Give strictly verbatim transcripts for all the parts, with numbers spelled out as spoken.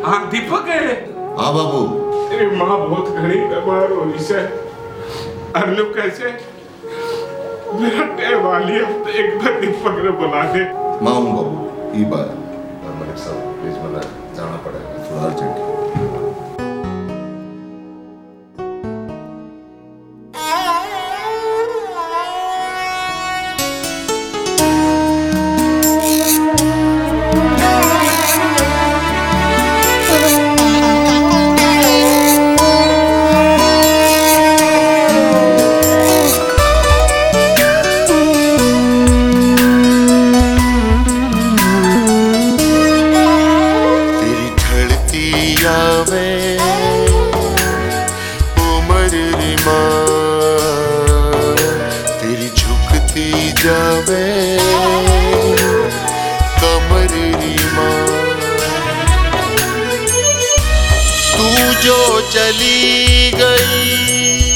हाँ दीपक है। हाँ बाबू। तेरी माँ बहुत घनी बीमार हो रही है। अर्नु कैसे? मेरा टे वाली अब एक बार दीपक ने बुला दे। मैं हूँ बाबू, ये बात मलिक साहब प्लीज मला जाना पड़ेगा थोड़ा अर्जेंट। तेरी झुकती जावे कमर री माँ, तू जो चली गई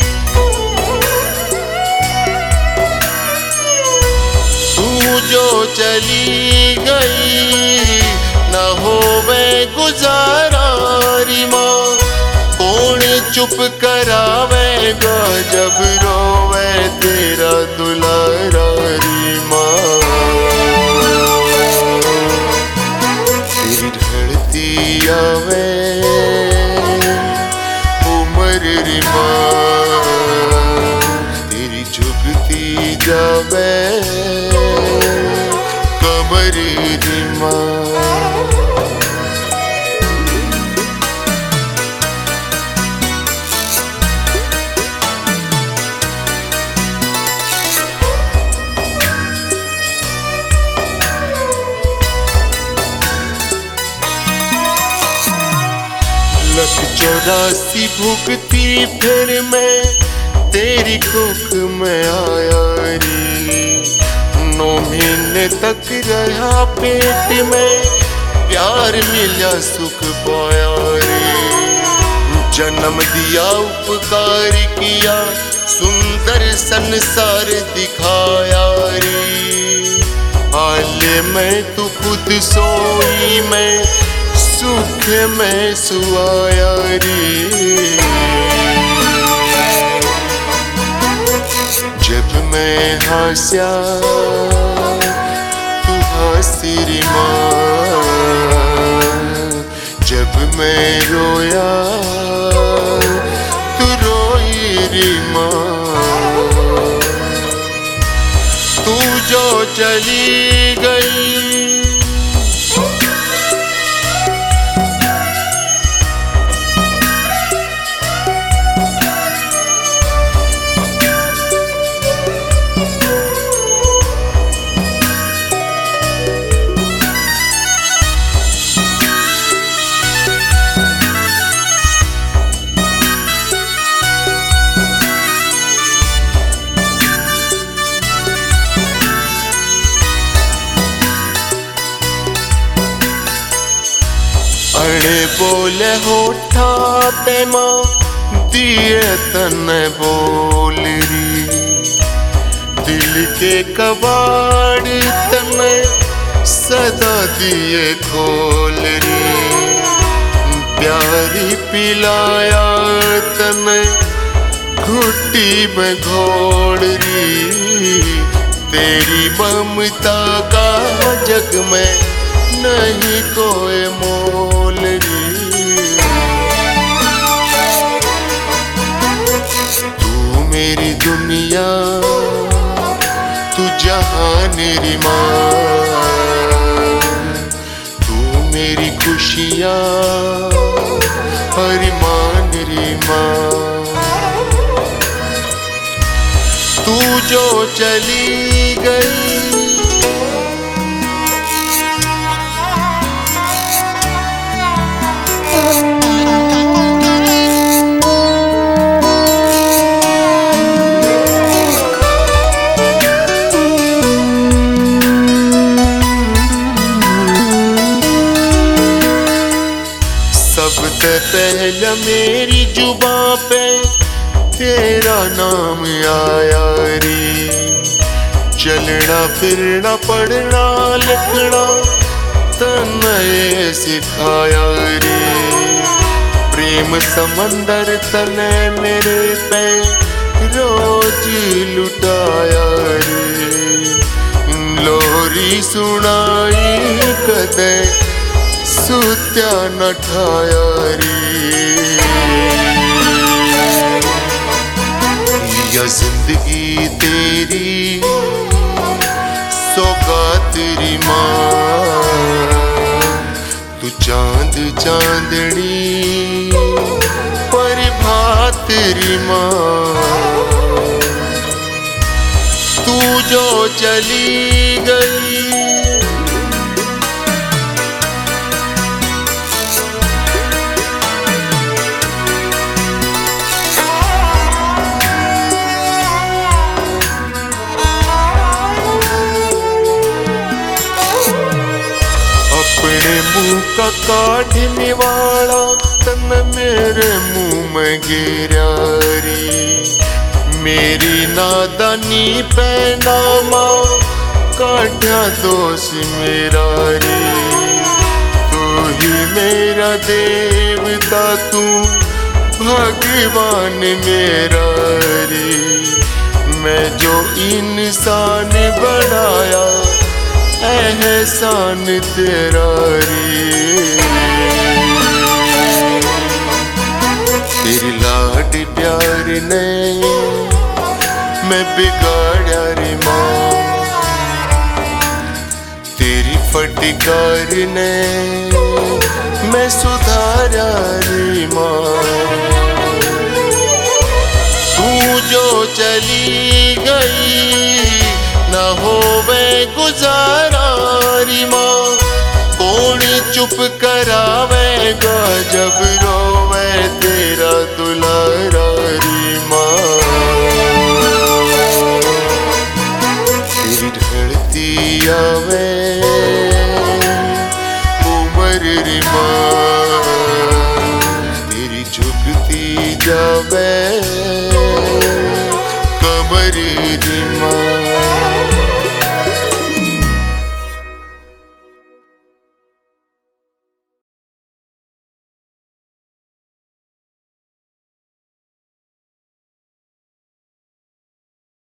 तू जो चली गई न होवे गुजारा री माँ। कौन चुप करावेगा जब रोवे तेरा दुलारा री माँ। तेरी ढलती आवे उमर री माँ, तेरी झुकती जावे कमर री माँ। लख चौरासी भुगती फिर मैं तेरी कोख में आया रे। नौ महीने तक रहा पेट में, प्यार मिला सुख पाया रे। जन्म दिया उपकार किया, सुंदर संसार दिखाया रे। हाले में तू खुद सोई मैं सुख में सुआया रे। जब मैं हंसा तू हंसी री माँ, जब मैं रोया तू रोई री माँ। तू जो चली गई अड़े बोले होठा पे माँ दिए तन बोल री। दिल के कबाड़ तन सदा दिए खोल री। प्यारी पिलाया तन घुट्टी में घोड़ री। तेरी ममता का जग में नहीं कोई मोल री। तू मेरी दुनिया तू जहान री माँ, तू मेरी खुशियाँ अरमान री माँ। तू जो चली गई सबसे पहले मेरी जुबां पे तेरा नाम आया रे। चलना फिरना पढ़ना लिखना तन्ने सिखाया रे। प्रेम समंदर तने मेरे पे रोज लुटाया रे, लोरी सुनाई कदे सुत्या न ठाया रे। या जिंदगी तेरी सौगात री माँ, तू चांद चांदनी परिभात री माँ, तू जो चली गई अपने मुंह का काढ़ने वाला तन मेरे मुंह में गिरा री, मेरी नादानी पैनामा काढ़ा दोष मेरा रे। तू ही मेरा देवता तू भगवान मेरा रे, मैं जो इंसान बनाया एहसान तेरा रे। तेरी लाड प्यार ने मैं बिगाड़ा रे माँ, तेरी फटकार ने मैं सुधारा रे माँ। तू जो चली गई न होवे गुजारा री माँ, कौन चुप करावेगा जब रोवे तेरा दुलारा री माँ। तेरी ढलती आवे उम्र री माँ, तेरी झुकती जावे कमर री माँ।